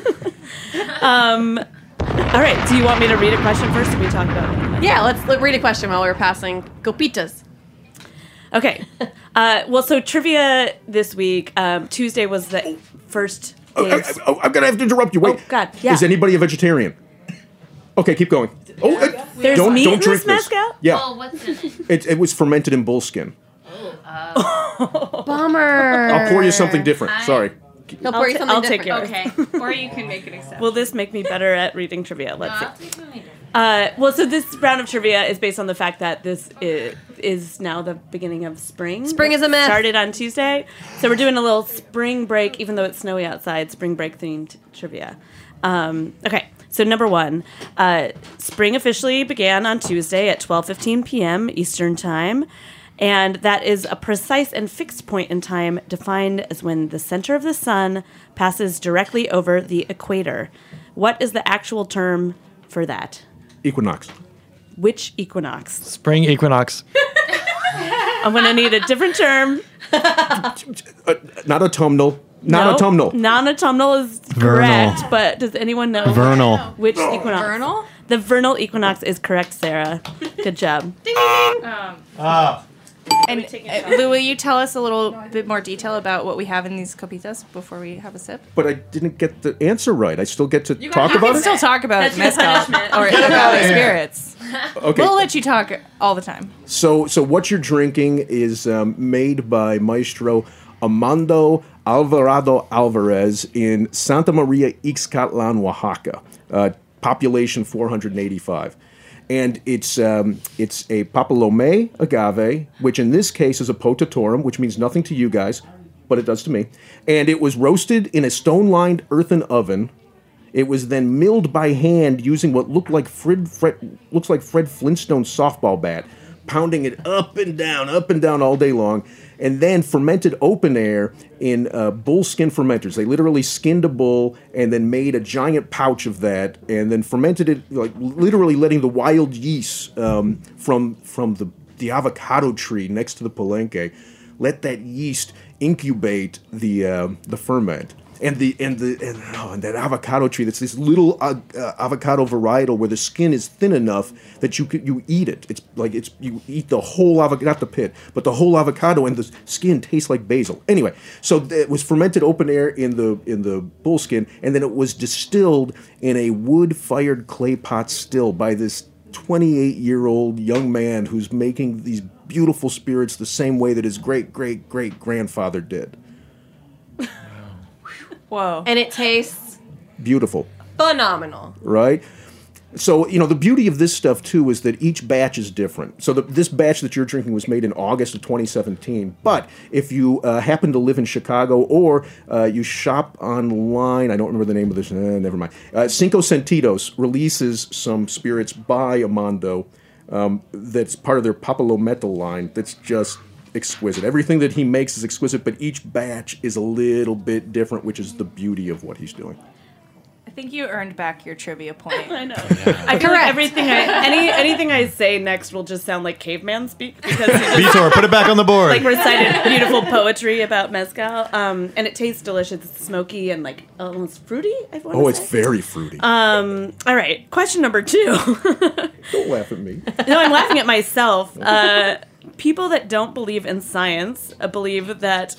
All right. Do you want me to read a question first, or we talk about it? Yeah, let's read a question while we're passing copitas. Okay. Well, so trivia this week. Tuesday was the first day. I'm going to have to interrupt you. Wait. Oh, God. Yeah. Is anybody a vegetarian? Okay, keep going. There's don't meat in drink this this. mezcal? Yeah. Well, what's in it? It was fermented in bull skin. Bummer. I'll pour you something different. Sorry. He'll pour you something I'll take different. yours. Okay. Or you can make an exception. Will this make me better at reading trivia? Let's see. Well, so this round of trivia is based on the fact that this is now the beginning of spring. Spring is a myth. Started on Tuesday. So we're doing a little spring break, even though it's snowy outside, spring break themed trivia. Okay, so number 1. Spring officially began on Tuesday at 12:15 p.m. Eastern Time. And that is a precise and fixed point in time defined as when the center of the sun passes directly over the equator. What is the actual term for that? Equinox. Which equinox? Spring equinox. I'm going to need a different term. Not autumnal. Non-autumnal. Non-autumnal is Vernal. correct, but does anyone know Vernal. which equinox? Vernal? The vernal equinox is correct, Sarah. Good job. Ding, ding, ding. And Lou, will you tell us a little bit more detail about what we have in these copitas before we have a sip? But I didn't get the answer right. I still get to talk about You can it? still talk about That's mezcal your punishment. or agave spirits. Okay. We'll let you talk all the time. So what you're drinking is made by Maestro Armando Alvarado Alvarez in Santa Maria Ixcatlan, Oaxaca. Population 485. And it's a Papalome agave, which in this case is a potatorum, which means nothing to you guys, but it does to me. And it was roasted in a stone-lined earthen oven. It was then milled by hand using what looked like Fred Flintstone's softball bat, pounding it up and down all day long, and then fermented open air in bull skin fermenters. They literally skinned a bull and then made a giant pouch of that, and then fermented it, like literally letting the wild yeast from the avocado tree next to the palenque, let that yeast incubate the ferment. And that avocado tree, that's this little avocado varietal where the skin is thin enough that you eat it. You eat the whole avocado, not the pit, but the whole avocado, and the skin tastes like basil. Anyway, so it was fermented open air in the bull skin, and then it was distilled in a wood-fired clay pot still by this 28-year-old young man who's making these beautiful spirits the same way that his great-great-great-grandfather did. Whoa. And it tastes Beautiful, phenomenal. right? So, the beauty of this stuff, too, is that each batch is different. So this batch that you're drinking was made in August of 2017. But if you happen to live in Chicago or you shop online, I don't remember the name of this, never mind. Cinco Sentidos releases some spirits by Amando that's part of their Papalo Metal line that's just exquisite. Everything that he makes is exquisite, but each batch is a little bit different, which is the beauty of what he's doing. I think you earned back your trivia point. I know. I feel like anything I say next will just sound like caveman speak because he just, Vitor, put it back on the board. like recited beautiful poetry about mezcal. And it tastes delicious. It's smoky and like almost fruity. It's very fruity. All right, question number 2. Don't laugh at me. No, I'm laughing at myself. People that don't believe in science believe that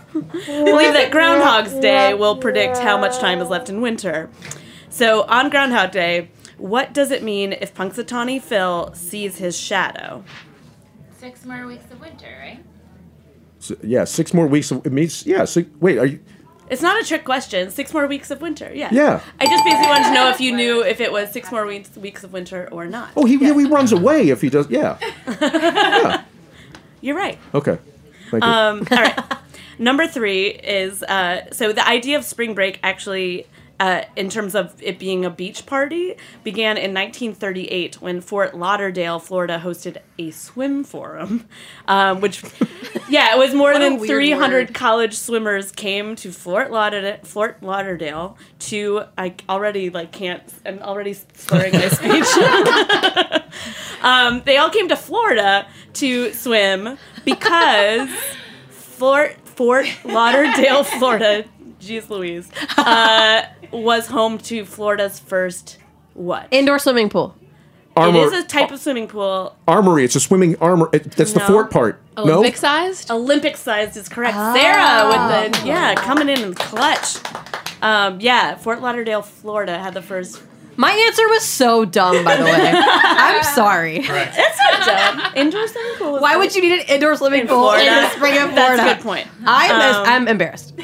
Groundhog's Day will predict how much time is left in winter. So on Groundhog Day, what does it mean if Punxsutawney Phil sees his shadow? 6 more weeks of winter, right? So, 6 more weeks. It means, wait, are you... It's not a trick question. 6 more weeks of winter, yeah. Yeah. I just basically wanted to know if you knew if it was 6 more weeks of winter or not. Oh, he runs away if he does, yeah. You're right. Okay. Thank you. All right. Number 3 is, so the idea of spring break actually, in terms of it being a beach party, began in 1938 when Fort Lauderdale, Florida hosted a swim forum, which, it was more than 300 college swimmers came to Fort Lauderdale to, I already I'm already slurring my speech. They all came to Florida to swim because Fort Lauderdale, Florida, geez Louise, was home to Florida's first what? Indoor swimming pool. It is a type of swimming pool. Armory. It's a swimming armor. That's the fort part. Olympic-sized? Olympic-sized is correct. Sarah with the, coming in the clutch. Fort Lauderdale, Florida had the first... My answer was so dumb, by the way. I'm sorry. Correct. It's not dumb. Indoor swimming pool. Why would you need an indoor swimming pool in the spring of Florida? That's a good point. I'm embarrassed.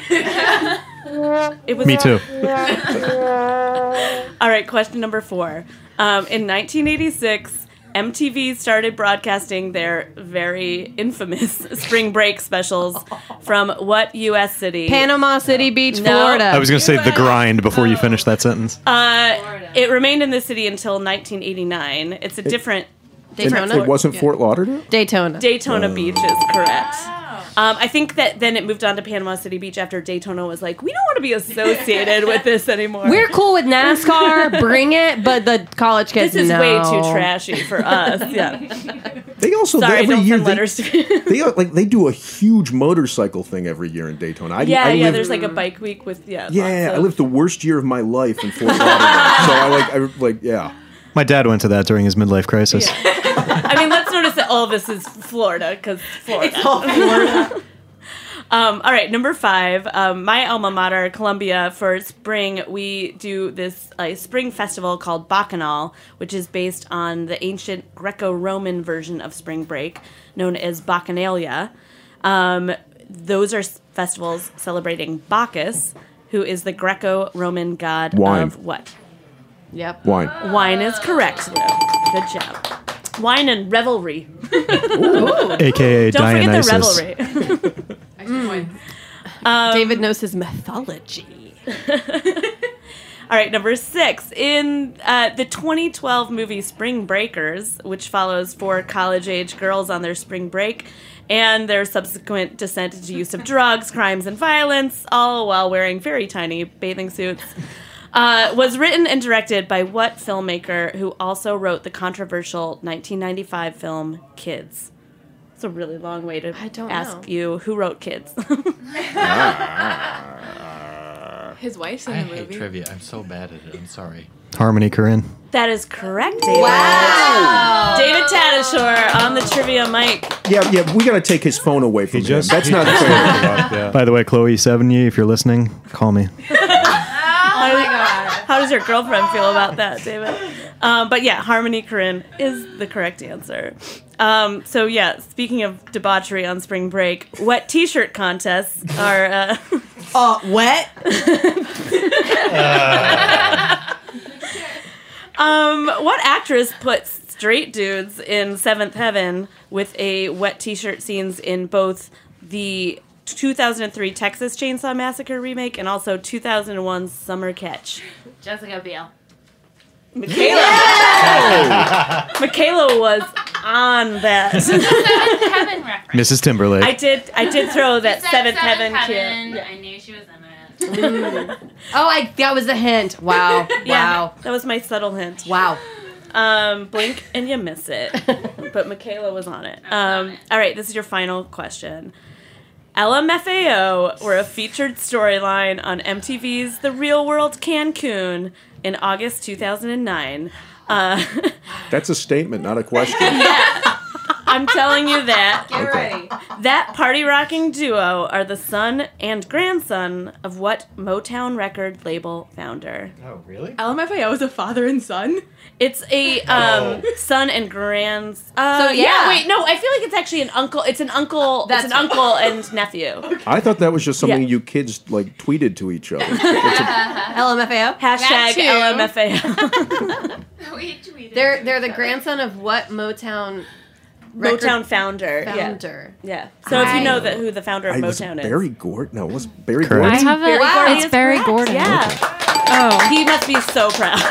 It was Me too. All right, question number 4. In 1986, MTV started broadcasting their very infamous spring break specials from what U.S. city? Panama City Beach, Florida. I was going to say The Grind before you finish that sentence. It remained in the city until 1989. It's a different... It wasn't Fort Lauderdale? Daytona Beach is correct. I think that then it moved on to Panama City Beach after Daytona was like, we don't want to be associated with this anymore. We're cool with NASCAR, bring it, but the college kids, this is way too trashy for us. Yeah. They also Sorry, every don't year send letters to they do a huge motorcycle thing every year in Daytona. I lived, there's like a bike week with I lived the worst year of my life in Fort Lauderdale. So My dad went to that during his midlife crisis. Yeah. I mean, let's notice that all of this is Florida, because Florida. It's all Florida. All right, number 5. My alma mater, Columbia, for spring, we do this spring festival called Bacchanal, which is based on the ancient Greco-Roman version of spring break, known as Bacchanalia. Those are festivals celebrating Bacchus, who is the Greco-Roman god of what? Yep. Wine. Wine is correct, Lou. Good job. Wine and revelry. AKA Don't Dionysus. forget the revelry. David knows his mythology. All right, number 6. In the 2012 movie Spring Breakers, which follows 4 college-age girls on their spring break and their subsequent descent into use of drugs, crimes, and violence, all while wearing very tiny bathing suits, was written and directed by what filmmaker who also wrote the controversial 1995 film Kids? It's a really long way to ask you who wrote Kids. His wife's in I the movie. hate trivia. I'm so bad at it. I'm sorry. Harmony Korine. That is correct, David. Wow. David Tatasciore on the trivia mic. Yeah, we got to take his phone away from him. That's not fair. By the way, Chloe Sevigny, if you're listening, call me. How does your girlfriend feel about that, David? But yeah, Harmony Korine is the correct answer. So yeah, speaking of debauchery on spring break, wet t-shirt contests are Wet. What actress puts straight dudes in Seventh Heaven with a wet t-shirt scenes in both the 2003 Texas Chainsaw Massacre remake and also 2001's Summer Catch? Jessica Biel. Michaela. Michaela was on that. Seventh Heaven reference. Mrs. Timberlake. I did throw that Seventh Heaven kid. Yeah. I knew she was in it. That was a hint. Wow. Yeah, Wow. that was my subtle hint. Wow. Blink and you miss it. But Michaela was on it. All right, this is your final question. LMFAO were a featured storyline on MTV's The Real World Cancun in August 2009. That's a statement, not a question. Yeah, I'm telling you that. Get ready. That party-rocking duo are the son and grandson of what Motown record label founder? Oh, really? LMFAO is a father and son? It's a son and grands. Wait, no, I feel like it's actually an uncle. It's an uncle. It's an uncle and nephew. I thought that was just something you kids like tweeted to each other. LMFAO. Hashtag LMFAO. We tweeted. They're the grandson of what Motown? Motown founder. Yeah. So if you know who the founder of Motown is. Barry Gordon? No, it was Barry Correct. Gordon. I have Barry Gordon it's is Barry correct. Gordon. Yeah. Oh. He must be so proud.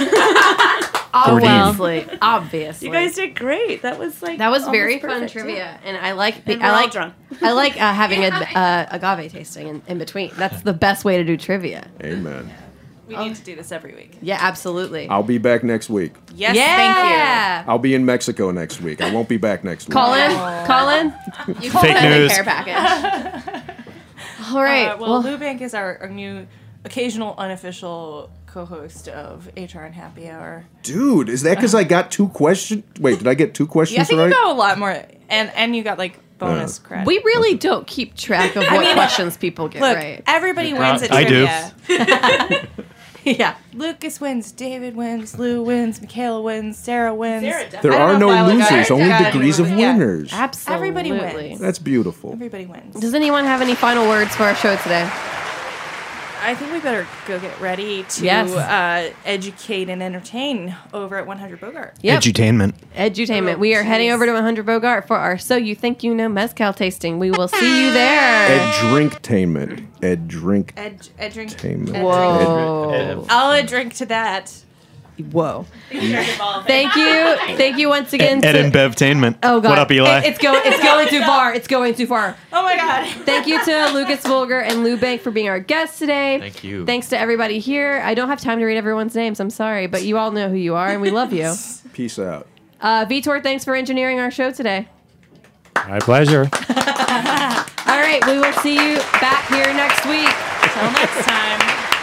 Obviously. You guys did great. That was like That was almost very perfect, fun trivia, yeah. and I like And we're all drunk. I like having a agave tasting in between. That's the best way to do trivia. Amen. We need to do this every week. Yeah, absolutely. I'll be back next week. Yes, yeah. I'll be in Mexico next week. I won't be back next week. Colin. You can Fake send news. a care package. All right. Well, Lou Bank is our new occasional unofficial co-host of HR and Happy Hour. Dude, is that because I got 2 questions? Wait, did I get 2 questions Yeah, I think right? you got a lot more, and you got like bonus credit. We really don't keep track of what questions people get Look, right. everybody wins at I do. trivia. Yeah. Lucas wins, David wins, Lou wins, Michaela wins, Sarah wins. There are no losers, only degrees of winners. Absolutely. Everybody wins. That's beautiful. Everybody wins. Does anyone have any final words for our show today? I think we better go get ready to educate and entertain over at 100 Bogart. Yep. Edutainment. We are heading over to 100 Bogart for our So You Think You Know Mezcal tasting. We will see you there. Edrinktainment. Edrinktainment. Whoa. I'll drink to that. Whoa. Thank you once again. Ed and Bevtainment. Oh God. What up, Eli? It's going too far. It's going too far. Oh my God. Thank you to Lucas Volger and Lou Bank for being our guests today. Thank you. Thanks to everybody here. I don't have time to read everyone's names. I'm sorry, but you all know who you are, and we love you. Peace out. Vitor, thanks for engineering our show today. My pleasure. All right, we will see you back here next week. Till next time.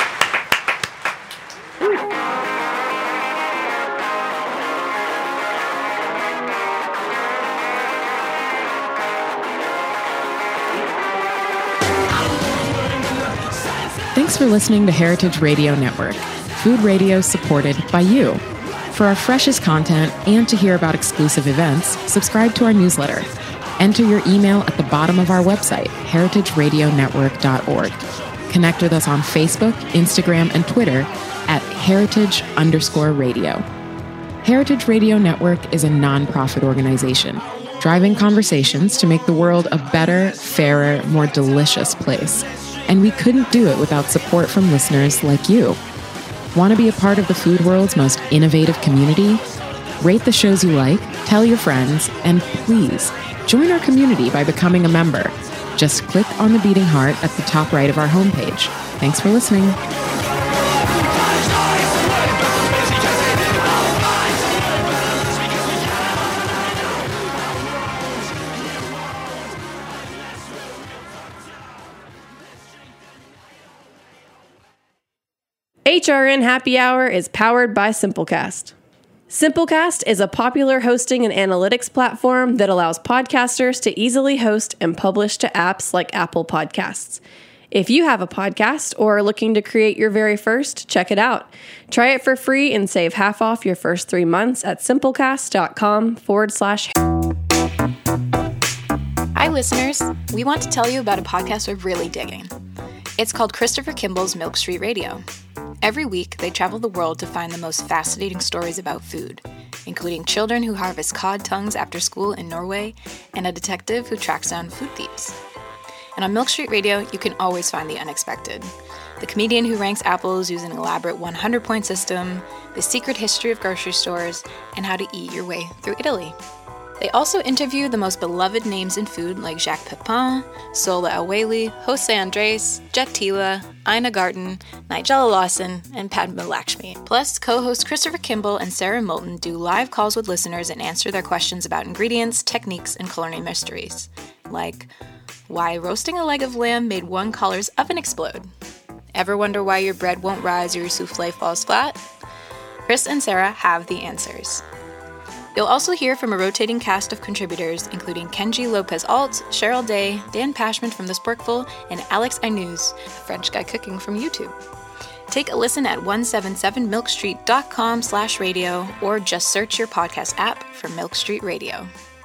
Thanks for listening to Heritage Radio Network, food radio supported by you. For our freshest content and to hear about exclusive events, subscribe to our newsletter. Enter your email at the bottom of our website, heritageradionetwork.org. Connect with us on Facebook, Instagram, and Twitter at heritage_radio. Heritage Radio Network is a nonprofit organization driving conversations to make the world a better, fairer, more delicious place. And we couldn't do it without support from listeners like you. Want to be a part of the food world's most innovative community? Rate the shows you like, tell your friends, and please join our community by becoming a member. Just click on the beating heart at the top right of our homepage. Thanks for listening. HRN Happy Hour is powered by Simplecast. Simplecast is a popular hosting and analytics platform that allows podcasters to easily host and publish to apps like Apple Podcasts. If you have a podcast or are looking to create your very first, check it out. Try it for free and save half off your first 3 months at simplecast.com/. Hi, listeners. We want to tell you about a podcast we're really digging. It's called Christopher Kimball's Milk Street Radio. Every week, they travel the world to find the most fascinating stories about food, including children who harvest cod tongues after school in Norway and a detective who tracks down food thieves. And on Milk Street Radio, you can always find the unexpected. The comedian who ranks apples using an elaborate 100-point system, the secret history of grocery stores, and how to eat your way through Italy. They also interview the most beloved names in food like Jacques Pepin, Sola El-Waylly, Jose Andres, Jet Tila, Ina Garten, Nigella Lawson, and Padma Lakshmi. Plus, co-hosts Christopher Kimball and Sarah Moulton do live calls with listeners and answer their questions about ingredients, techniques, and culinary mysteries. Like, why roasting a leg of lamb made one caller's oven explode? Ever wonder why your bread won't rise or your souffle falls flat? Chris and Sarah have the answers. You'll also hear from a rotating cast of contributors, including Kenji Lopez-Alt, Cheryl Day, Dan Pashman from The Sporkful, and Alex Ainuz, a French guy cooking from YouTube. Take a listen at 177milkstreet.com/radio or just search your podcast app for Milk Street Radio.